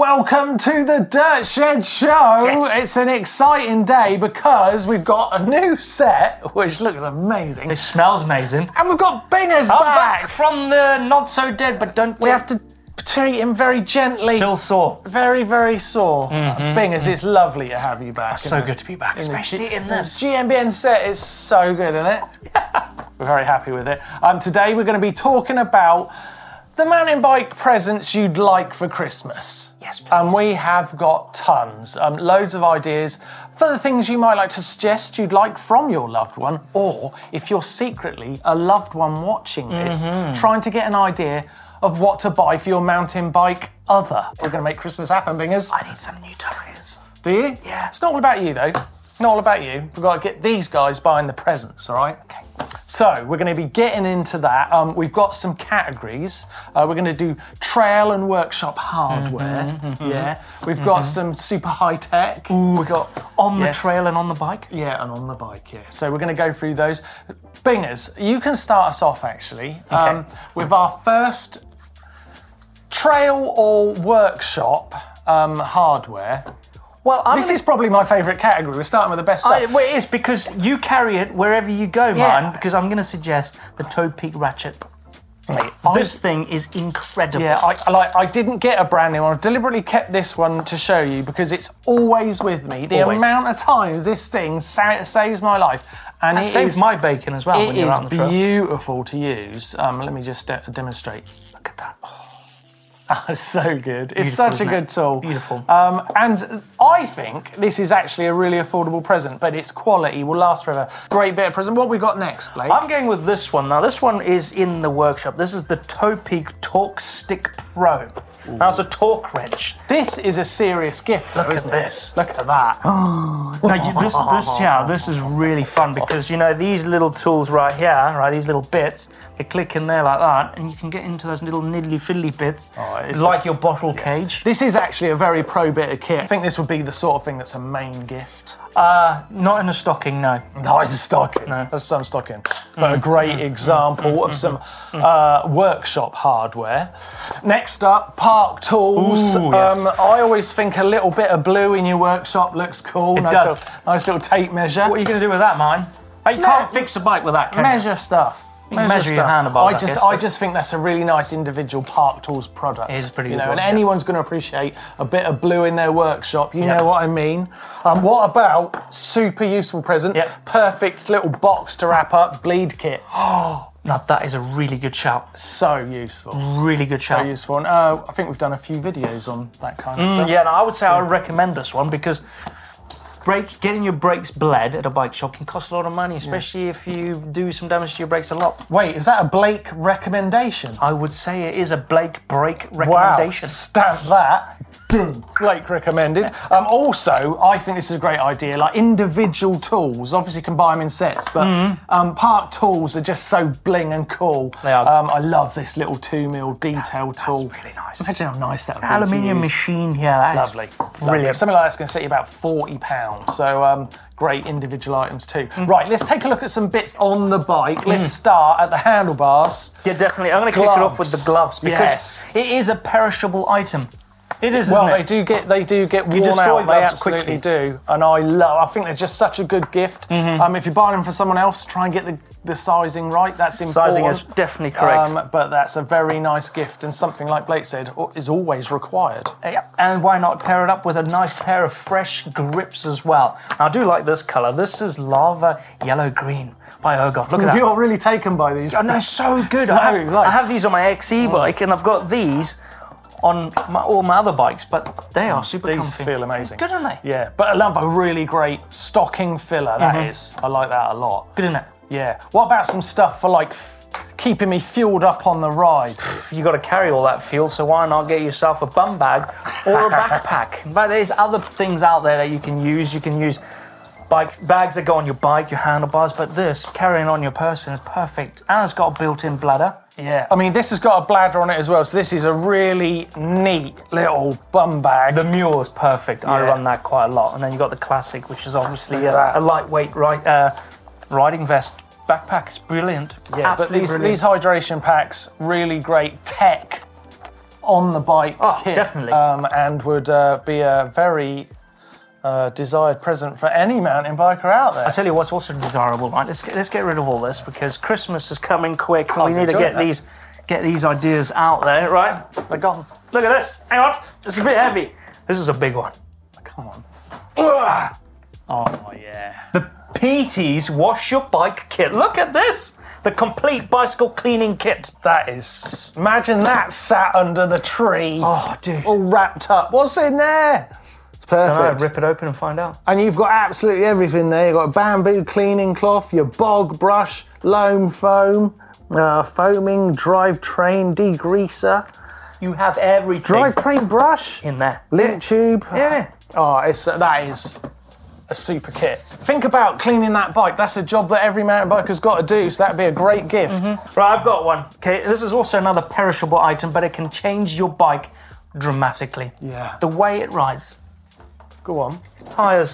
Welcome to the Dirt Shed Show. Yes. It's an exciting day because we've got a new set which looks amazing. It smells amazing. And we've got Bingers I'm back. back from the not so dead, but don't. We have to treat him very gently. Still sore. Very, very sore. Bingers, it's lovely to have you back. So good to be back, especially in this. GMBN set is so good, isn't it? We're very happy with it. Today we're going to be talking about the mountain bike presents you'd like for Christmas. Yes, please. And we have got tons, loads of ideas for the things you might like to suggest you'd like from your loved one, or if you're secretly a loved one watching this, trying to get an idea of what to buy for your mountain bike other. We're going to make Christmas happen, Bingers. I need some new tyres. Do you? Yeah. It's not all about you, though. Not all about you. We've got to get these guys buying the presents, all right? Okay. So we're going to be getting into that. We've got some categories. We're going to do trail and workshop hardware. Yeah. We've got some super high tech. Ooh, we got on the trail and on the bike. Yeah, and on the bike, yeah. So we're going to go through those. Bingers, you can start us off, actually, with our first trail or workshop hardware. Well, This is probably my favourite category. We're starting with the best stuff. Well, it is because you carry it wherever you go, Yeah. man. Because I'm going to suggest the Toe Peak Ratchet. Mate, This thing is incredible. Yeah, I didn't get a brand new one. I've deliberately kept this one to show you because it's always with me. The Always. amount of times this thing saves my life. And It saves my bacon as well when It you're out is on the trail. beautiful to use. Let me just demonstrate. Look at that. It's so good. It's Beautiful, such a isn't good it? tool. Beautiful. And I think this is actually a really affordable present, but its quality will last forever. Great bit of present. What we got next, Blake? I'm going with this one. Now, this one is in the workshop. This is the Toe Peak Torque Stick Pro. Now, it's a torque wrench. This is a serious gift, though, Look at isn't this. it? Look at that. Now, this is really fun because, you know, these little tools right here, right, these little bits, they click in there like that, and you can get into those little niddly-fiddly bits, it's like your bottle cage. This is actually a very pro bit of kit. I think this would be the sort of thing that's a main gift. Not in a stocking, no. No, it's a stocking. No. That's some stocking. But a great example of some workshop hardware. Next up, park tools. Ooh, yes. I always think a little bit of blue in your workshop looks cool. It does. Nice little tape measure. What are you going to do with that, mine? Oh, you can't fix a bike with that, can you? Measure stuff. You can measure your handlebars, I guess, I but- just think that's a really nice individual Park Tools product. It is a pretty you good know, one, and yeah. anyone's going to appreciate a bit of blue in their workshop. You Yeah. know what I mean. What about super useful present? Yeah. Perfect little box to wrap up bleed kit. Now, that is a really good shout. So useful. Really good So shout. useful. And I think we've done a few videos on that kind of stuff. Yeah, no, I would say I would recommend this one because getting your brakes bled at a bike shop can cost a lot of money, especially if you do some damage to your brakes a lot. Wait, is that a Blake recommendation? I would say it is a Blake brake Wow, recommendation. stamp that. Boom. Blake recommended. Also, I think this is a great idea. Like individual tools, obviously you can buy them in sets, but Park Tools are just so bling and cool. They are. I love this little 2mm detail tool. That's really nice. Imagine how nice that would be. to Aluminium use. machine here. That's Lovely. brilliant. Something like that's going to set you about £40. So great individual items too. Right, let's take a look at some bits on the bike. Let's start at the handlebars. Yeah, definitely. I'm going to kick it off with the gloves because Yes. it is a perishable item. It is, Well, isn't they do get worn destroy out. They gloves absolutely quickly. do, and I think they're just such a good gift. If you're buying them for someone else, try and get the sizing right. That's important. Sizing is definitely correct. But that's a very nice gift, and something like Blake said is always required. Yeah, and why not pair it up with a nice pair of fresh grips as well? Now, I do like this colour. This is Lava Yellow Green by Ergon. Look at that. You're really taken by these. And they're so good. So I have these on my XE bike, and I've got these on all my other bikes, but they are super These comfy. feel amazing. Good, aren't they? Yeah, but another really great stocking filler. That is. I like that a lot. Good, isn't it? Yeah. What about some stuff for like keeping me fueled up on the ride? You got to carry all that fuel, so why not get yourself a bum bag or a backpack? In fact, there's other things out there that you can use. You can use bags that go on your bike, your handlebars, but this, carrying on your person, is perfect. And it's got a built-in bladder. Yeah, I mean, this has got a bladder on it as well, so this is a really neat little bum bag. The mule is perfect. I Yeah. run that quite a lot. And then you've got the classic, which is obviously Look at that. a lightweight riding vest backpack. It's brilliant. Yeah, but Absolutely these brilliant. hydration packs, really great tech on the bike kit. Definitely. And would be a very desired present for any mountain biker out there. I tell you what's also desirable, right? Let's get rid of all this because Christmas is coming quick. And we need to get these ideas out there, right? They're gone. Look at this. Hang on. It's a bit heavy. This is a big one. Come on. Ugh. Oh, yeah. The PT's Wash Your Bike Kit. Look at this. The complete bicycle cleaning kit. That is... Imagine that sat under the tree. Oh, dude. All wrapped up. What's in there? It's perfect. Don't know, rip it open and find out. And you've got absolutely everything there. You've got a bamboo cleaning cloth, your bog brush, loam foam, foaming drivetrain degreaser. You have everything. Drivetrain brush. In there. Lint tube. Yeah. Oh, that is a super kit. Think about cleaning that bike. That's a job that every mountain biker's got to do, so that'd be a great gift. Mm-hmm. Right, I've got one. Okay, this is also another perishable item, but it can change your bike dramatically. Yeah. The way it rides. Go on. Tyres.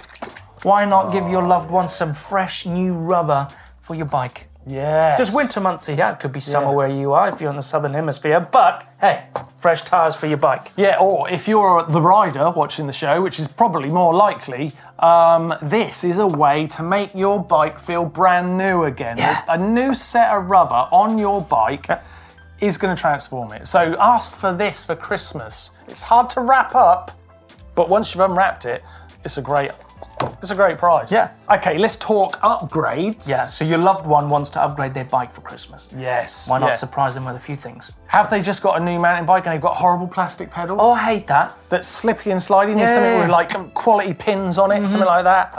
Why not give your loved one some fresh new rubber for your bike? Yeah. Because winter months are here. It could be summer where you are if you're in the southern hemisphere. But, hey, fresh tyres for your bike. Yeah, or if you're the rider watching the show, which is probably more likely, this is a way to make your bike feel brand new again. Yeah. A new set of rubber on your bike is going to transform it. So ask for this for Christmas. It's hard to wrap up, but once you've unwrapped it, it's a great prize. Yeah. Okay, let's talk upgrades. Yeah, so your loved one wants to upgrade their bike for Christmas. Yes. Why not surprise them with a few things? Have they just got a new mountain bike and they've got horrible plastic pedals? Oh, I hate that. That's slippy and sliding. There's something with like quality pins on it, something like that.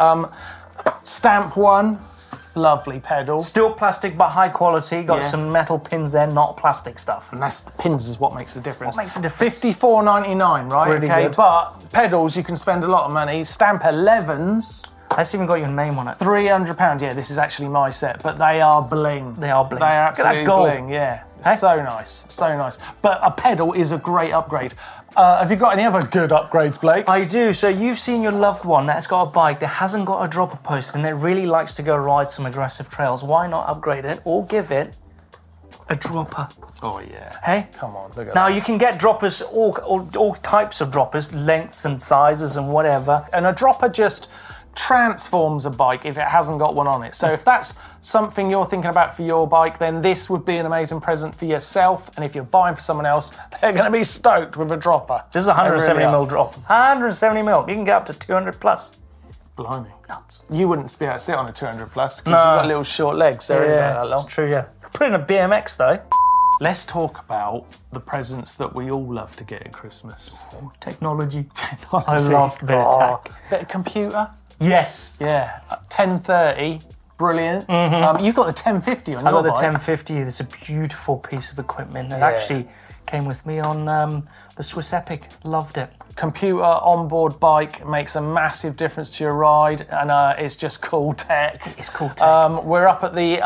Stamp one. Lovely pedal. Still plastic, but high quality. Got some metal pins there, not plastic stuff. And that's the pins is what makes the difference. What makes the difference? $54.99, right? Pretty good. But pedals, you can spend a lot of money. Stamp 11s, That's even got your name on it. £300. Yeah, this is actually my set, but they are bling. They are bling. They are Look at that absolutely gold. bling. Yeah, Hey? so nice, so nice. But a pedal is a great upgrade. Have you got any other good upgrades, Blake? I do. So you've seen your loved one that's got a bike that hasn't got a dropper post and that really likes to go ride some aggressive trails. Why not upgrade it or give it a dropper? Oh yeah. Hey? Come on, look at Now that. you can get droppers, all types of droppers, lengths and sizes and whatever. And a dropper just transforms a bike if it hasn't got one on it. So if that's something you're thinking about for your bike, then this would be an amazing present for yourself. And if you're buying for someone else, they're going to be stoked with a dropper. This is a 170 They really mil are. drop. 170 mil. You can get up to 200 plus. Blimey. Nuts. You wouldn't be able to sit on a 200 plus because No. you've got little short legs. They're Yeah, that long. it's true, yeah. Put in a BMX though. Let's talk about the presents that we all love to get at Christmas. Technology. I love a bit of tech. Bit of computer. Yes. Yeah. 1030. Brilliant. You've got the 1050 on I your got the bike. 1050. It's a beautiful piece of equipment. It Yeah. actually came with me on the Swiss Epic. Loved it. Computer onboard bike makes a massive difference to your ride, and it's just cool tech. It's cool tech. We're up at the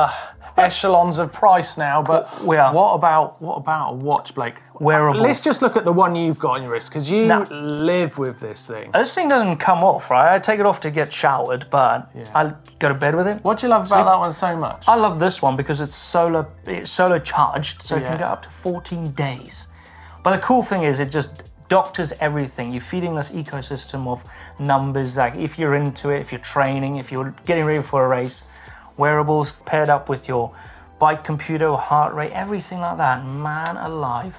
echelons of price now, but We are. what about a watch, Blake? Wearables. Let's just look at the one you've got on your wrist because you Nah. live with this thing. This thing doesn't come off, right? I take it off to get showered, but I go to bed with it. What do you love about that one so much? I love this one because it's solar charged, so it Yeah. can go up to 14 days. But the cool thing is it just doctors everything. You're feeding this ecosystem of numbers, like if you're into it, if you're training, if you're getting ready for a race, wearables paired up with your bike computer or heart rate, everything like that. Man alive,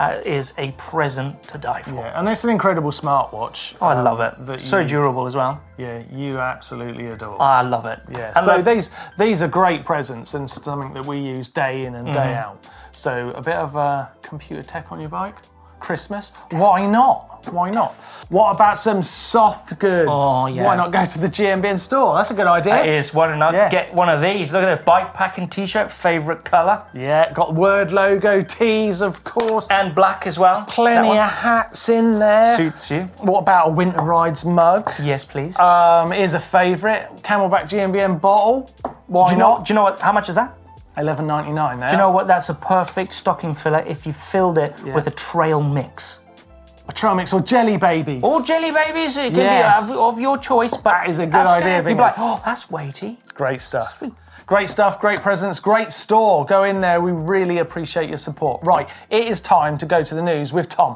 is a present to die for. Yeah, and it's an incredible smartwatch. Oh, I love it. that So you- durable as well. Yeah, you absolutely adore. I love it. Yeah, And so look, these are great presents and something that we use day in and day out. So a bit of computer tech on your bike, Christmas, why not? Why not? What about some soft goods? Oh, yeah. Why not go to the GMBN store? That's a good idea. it is. Why not Yeah. get one of these? Look at it. Bike packing t-shirt, favourite colour. Yeah, got word logo tees, of course. And black as well. That Plenty one of hats in there. suits you. What about a Winter Rides mug? Yes, please. Is a favourite. Camelback GMBN bottle. Why do you know? not? Do you know what? How much is that? $11.99 there. Do you know what? That's a perfect stocking filler if you filled it with a trail mix. A trail mix or jelly babies. Or jelly babies, it can Yes. be of your choice, but That is a good that's idea, You'd be like, Bingus. oh, that's weighty. Great stuff. Sweets. Great stuff, great presents, great store. Go in there. We really appreciate your support. Right, it is time to go to the news with Tom.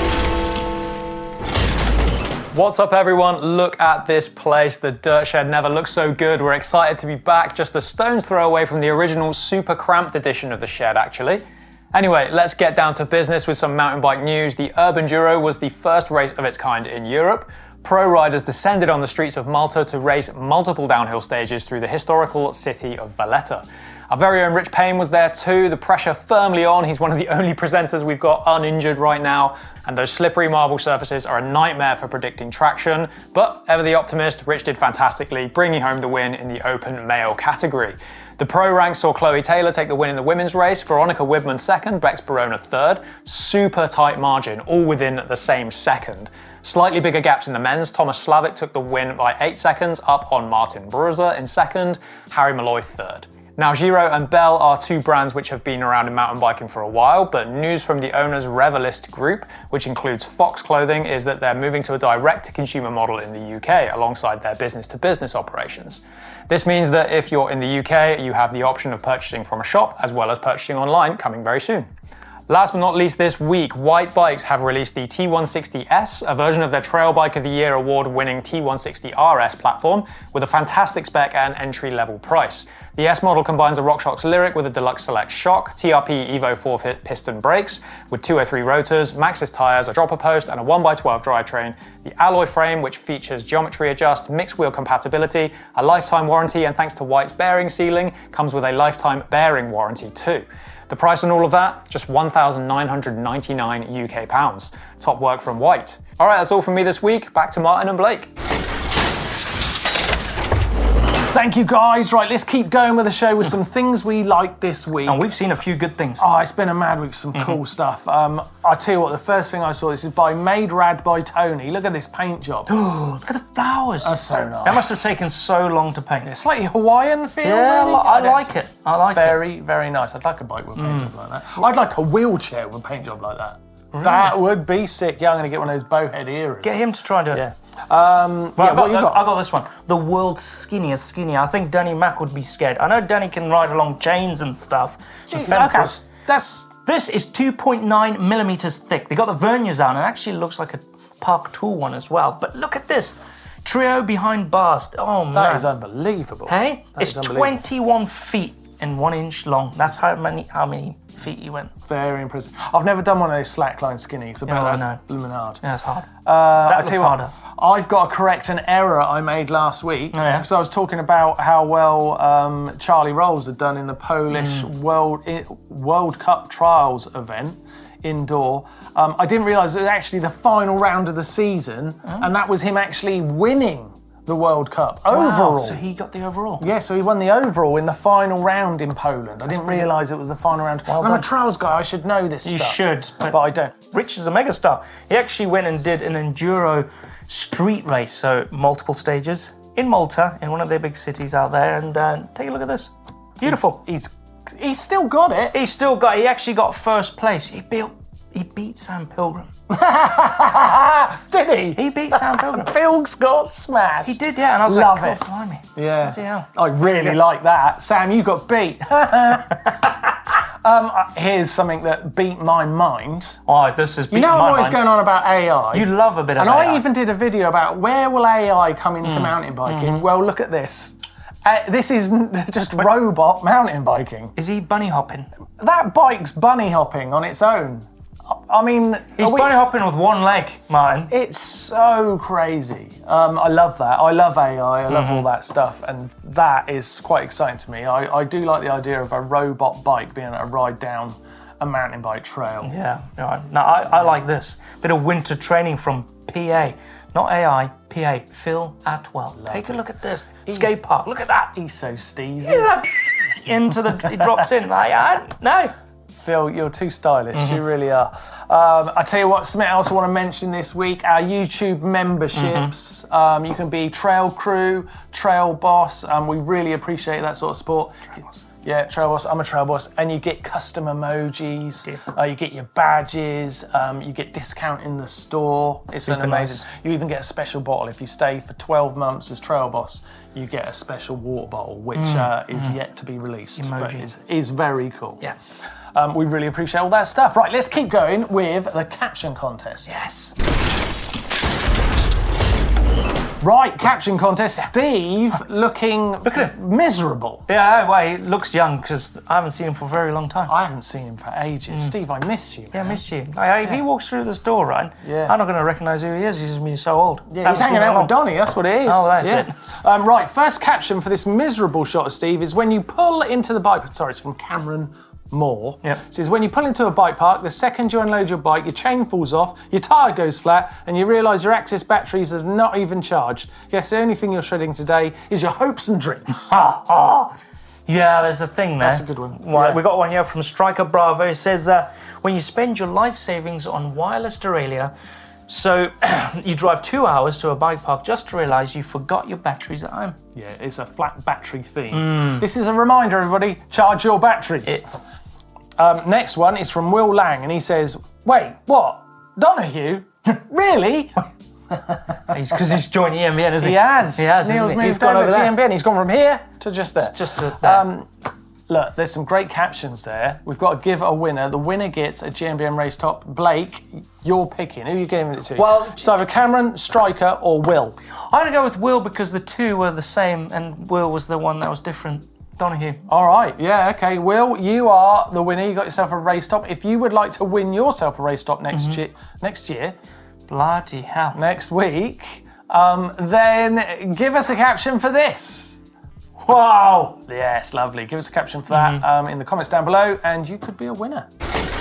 What's up, everyone? Look at this place. The Dirt Shed never looked so good. We're excited to be back, just a stone's throw away from the original super cramped edition of the shed, actually. Anyway, let's get down to business with some mountain bike news. The Urbanduro was the first race of its kind in Europe. Pro riders descended on the streets of Malta to race multiple downhill stages through the historical city of Valletta. Our very own Rich Payne was there too, the pressure firmly on. He's one of the only presenters we've got uninjured right now, and those slippery marble surfaces are a nightmare for predicting traction. But ever the optimist, Rich did fantastically, bringing home the win in the open male category. The pro rank saw Chloe Taylor take the win in the women's race, Veronica Widman second, Bex Barona third. Super tight margin, all within the same second. Slightly bigger gaps in the men's. Thomas Slavic took the win by 8 seconds, up on Martin Bruzza in second, Harry Malloy third. Now, Giro and Bell are two brands which have been around in mountain biking for a while, but news from the owners Revelist Group, which includes Fox Clothing, is that they're moving to a direct-to-consumer model in the UK alongside their business-to-business operations. This means that if you're in the UK, you have the option of purchasing from a shop as well as purchasing online coming very soon. Last but not least this week, White Bikes have released the T160S, a version of their Trail Bike of the Year award-winning T160RS platform with a fantastic spec and entry-level price. The S model combines a RockShox Lyric with a Deluxe Select shock, TRP Evo 4 piston brakes with 203 rotors, Maxxis tyres, a dropper post and a 1x12 drivetrain, the alloy frame which features geometry adjust, mixed wheel compatibility, a lifetime warranty, and thanks to White's bearing sealing, comes with a lifetime bearing warranty too. The price on all of that, just £1,999 UK pounds. Top work from White. All right, that's all from me this week. Back to Martin and Blake. Thank you, guys. Right, let's keep going with the show with some things we like this week. And we've seen a few good things. Oh, it's been a mad week, some cool stuff. I'll tell you what, the first thing I saw, this is by Made Rad by Tony. Look at this paint job. Look at the flowers. That's so nice. That must have taken so long to paint. It's like Hawaiian feel. Yeah, really. I like it. I like it. Very, very nice. I'd like a bike with a paint job like that. I'd like a wheelchair with a paint job like that. Really? That would be sick. Yeah, I'm going to get one of those bowhead earrings. Get him to try and do it. Yeah. Right, what you got? I got this one. The world's skinniest skinny. I think Danny Mac would be scared. I know Danny can ride along chains and stuff. And fences. That's This is 2.9 millimeters thick. They got the verniers out and it actually looks like a Park Tool one as well. But look at this. Trio behind bars. Oh, man. that is unbelievable. Hey? That It's is unbelievable. 21 feet and 1 inch long. That's how many feet he went. Very impressive. I've never done one of those slackline skinnies. I That's know. Luminard. Yeah, it's hard. I'll looks harder. I've got to correct an error I made last week. Oh, yeah? Because I was talking about how well Charlie Rolls had done in the Polish World Cup Trials event, indoor. I didn't realise it was actually the final round of the season, and that was him actually winning the World Cup overall. Wow, so he got the overall. Yeah, so he won the overall in the final round in Poland. I didn't realise it was the final round. I'm a trials guy, I should know this You stuff. should, but I don't. Rich is a megastar. He actually went and did an enduro street race, so multiple stages in Malta, in one of their big cities out there. And take a look at this. Beautiful. He's still got it. He actually got first place. He beat Sam Pilgrim. Did he? He beat Sam Pilgrim. Phil's got smashed. He did, yeah. And I was Love like, it. God, blimey. Yeah. Bloody hell. I really like that. Sam, you got beat. Here's something that beat my mind. Oh, this has been You know my I'm always mind. going on about AI. You love a bit of and AI. I even did a video about where will AI come into mountain biking. Well, look at this. This is just robot mountain biking. Is he bunny hopping? That bike's bunny hopping on its own. I mean... He's bunny hopping with one leg, Martin. It's so crazy. I love that. I love AI. I love all that stuff. And that is quite exciting to me. I do like the idea of a robot bike being able to ride down a mountain bike trail. Yeah, right. Now, I like this. Bit of winter training from PA. Not AI, PA. Phil Atwell. Take a look at this. Skate park. Look at that. He's so steezy. It drops in. No. Phil, you're too stylish. You really are. I tell you what, something else I want to mention this week, our YouTube memberships. You can be Trail Crew, Trail Boss. We really appreciate that sort of support. Yeah, Trail Boss. I'm a Trail Boss. And you get custom emojis. You get your badges. You get discount in the store. It's Super an amazing. nice. You even get a special bottle. If you stay for 12 months as Trail Boss, you get a special water bottle, which is yet to be released. But Emojis. is very cool. Yeah. We really appreciate all that stuff. Right, let's keep going with the caption contest. Yes. Right, caption contest. Steve looking Look at him. miserable. Yeah, well, he looks young because I haven't seen him for a very long time. I haven't seen him for ages. Steve, I miss you. Yeah, I man. miss you. If he walks through this door, right, Yeah. I'm not going to recognise who he is. He's been so old. Yeah, Haven't he's hanging seen him out long. with Donnie, that's what it is. Oh, that's it. Right, first caption for this miserable shot of Steve is when you pull into the bike. Sorry, it's from Cameron Moore. Yep. It says, when you pull into a bike park, the second you unload your bike, your chain falls off, your tyre goes flat, and you realise your Axis batteries are not even charged. Guess the only thing you're shredding today is your hopes and dreams. Yeah, there's a thing there. That's a good one. Right, Yeah. we got one here from Striker Bravo. It says, when you spend your life savings on wireless derailleur, so you drive 2 hours to a bike park just to realise you forgot your batteries at home. Yeah, it's a flat battery theme. This is a reminder, everybody, charge your batteries. Next one is from Will Lang, and he says, wait, what? Donahue? Really? Because he's joined EMBN, isn't he? He has. He has, Neil's isn't he? moved He's gone over over to there. GMBN. He's gone from here to just there. Just there. Look, there's some great captions there. We've got to give a winner. The winner gets a GMBN race top. Blake, you're picking. Who are you giving it to? Well, it's either Cameron, Striker, or Will. I'm going to go with Will because the two were the same and Will was the one that was different. Donahue. All right, yeah, okay. Will, you are the winner. You got yourself a race top. If you would like to win yourself a race top next year, Bloody hell. next week, then give us a caption for this. Wow. Yes, lovely. Give us a caption for that in the comments down below, and you could be a winner.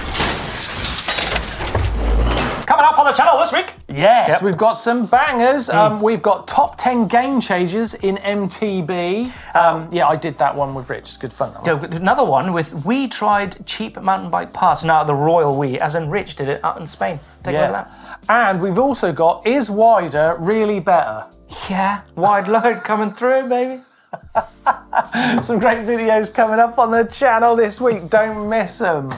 Coming up on the channel this week. Yes, Yep. we've got some bangers. We've got top 10 game changers in MTB. Yeah, I did that one with Rich. It's good fun. That one. Another one with We tried cheap mountain bike parts. Now the Royal We, as in Rich did it out in Spain. Take a look at And we've also got Is Wider Really Better? that. Yeah, wide load coming through, baby. Some great videos coming up on the channel this week. Don't miss them.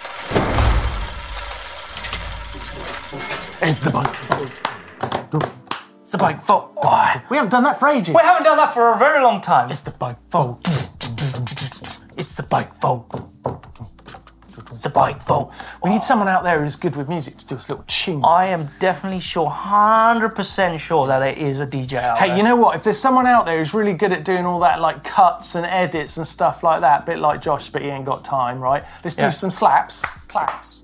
It's the bike. It's the bike vault. Oh, We haven't done that for ages. we haven't done that for a very long time. It's the bike vault. It's the bike vault. It's the bike vault. We need someone out there who's good with music to do us a little tune. I am definitely sure, 100% sure that there is a DJ out there. Hey, you know what? If there's someone out there who's really good at doing all that, like cuts and edits and stuff like that, a bit like Josh, but he ain't got time, right? Let's do some slaps, claps.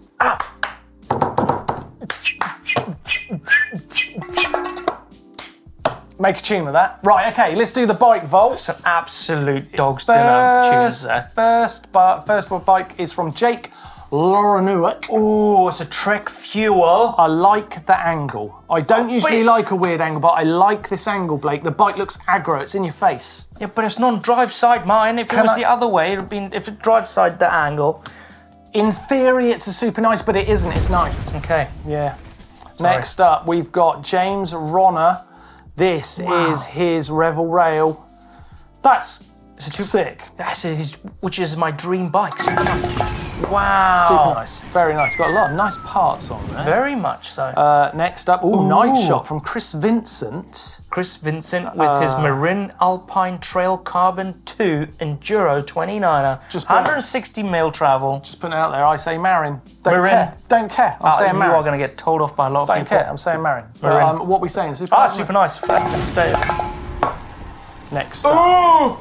Make a tune with that. Right, okay, let's do the bike vault. Some absolute dog's dinner of tunes there. First bike is from Jake Lorenuik. Ooh, it's a Trek Fuel. I like the angle. I don't usually like a weird angle, but I like this angle, Blake. The bike looks aggro. It's in your face. Yeah, but it's non-drive side mine. If it was the other way, it would have been, if it drive side the angle. In theory, it's a super nice, but it isn't. It's nice. Okay. Yeah. Next up, we've got James Ronner. This is his Revel Rail. That's sick. That's his, which is my dream bike. Super nice. Wow. Super nice. Very nice. Got a lot of nice parts on there. Very much so. Next up, Night Shot from Chris Vincent. Chris Vincent with his Marin Alpine Trail Carbon 2 Enduro 29er. Just 160 mil travel. Just putting it out there, I say Marin. Don't Marin. care. Don't care. I'm saying You Marin. are going to get told off by a lot of Don't people. care. I'm saying Marin. Marin. What are we saying? Super Ah, super nice. Stay. Next up.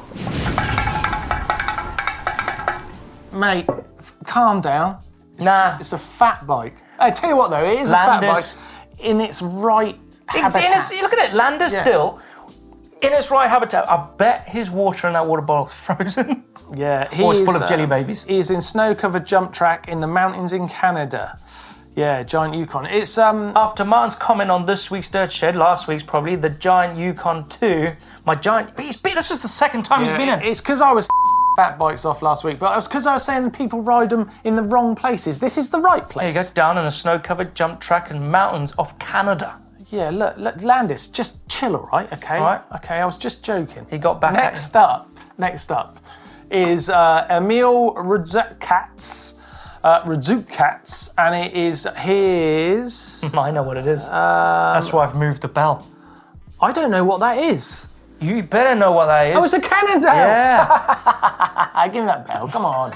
Mate, calm down. Nah. It's a fat bike. I tell you what though, it is a fat Landis. bike in its right habitat. Look at it, Landis Yeah. still in its right habitat. I bet his water in that water bottle is frozen. Yeah, Or it's full of jelly babies. He's in snow-covered jump track in the mountains in Canada. Yeah, Giant Yukon. It's After Martin's comment on this week's Dirt Shed, last week's probably, the Giant Yukon 2, this is the second time he's been in. It's because I was fat bikes off last week, but it's because I was saying people ride them in the wrong places. This is the right place. There you go, down in a snow-covered jump track and mountains of Canada. Yeah, look, Landis, just chill, all right? Okay. All right. Okay, I was just joking. He got back at Next up is Emil Radzukats. And it is his... I know what it is. That's why I've moved the bell. I don't know what that is. You better know what that is. Oh, it's a Cannondale! Yeah. Give me that bell, come on.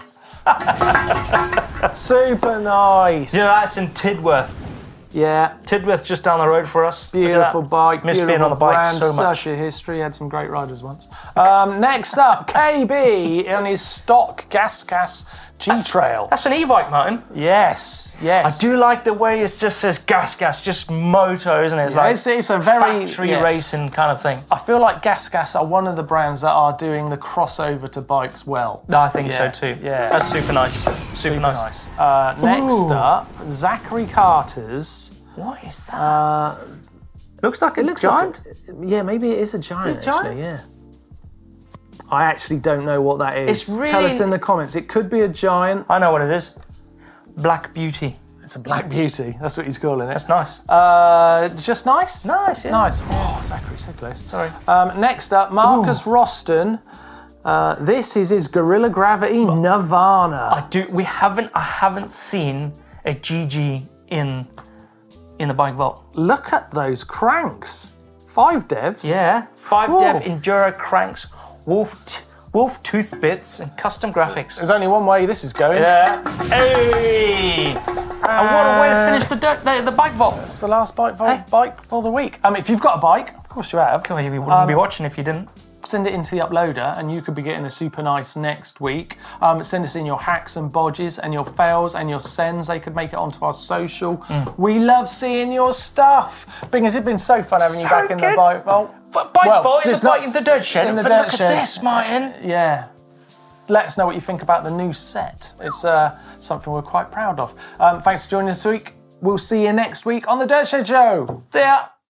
Super nice. Yeah, that's in Tidworth. Yeah. Tidworth's just down the road for us. Look at Beautiful that. bike. Miss beautiful being on the bike brand, so much. Such a history. Had some great riders once. Next up, KB on his stock Gas G-Trail. That's an e-bike, Martin. Yes. I do like the way it just says gas, just moto, isn't it? It's like it's a very factory racing kind of thing. I feel like Gas are one of the brands that are doing the crossover to bikes well. No, I think so too. Yeah. That's super nice. Super nice. Next up, Zachary Carter's. What is that? Looks like a giant. Yeah, maybe it is a giant. Is it a giant? Actually, yeah. I actually don't know what that is. It's really... Tell us in the comments. It could be a giant. I know what it is. Black Beauty. It's a Black Beauty. That's what he's calling it. That's nice. Just nice? Nice, yeah. Nice. Oh, Zachary, so close. Sorry. Next up, Marcus Roston. This is his Gorilla Gravity Nirvana. I haven't seen a GG in the bike vault. Look at those cranks. 5 devs. Yeah. 5 Whoa. dev Enduro cranks, wolf tooth bits, and custom graphics. There's only one way this is going. Yeah. Hey! And what a way to finish the bike vault. It's the last bike for the week. If you've got a bike, of course you have. You wouldn't be watching if you didn't. Send it into the uploader and you could be getting a super nice next week. Send us in your hacks and bodges and your fails and your sends. They could make it onto our social. We love seeing your stuff. Bingers, it's been so fun having you back in the bike vault. But bike vault in the dirt shed. In the but dirt look shed. at this, Martin. Yeah. Let us know what you think about the new set. It's something we're quite proud of. Thanks for joining us this week. We'll see you next week on the Dirt Shed Show. See ya.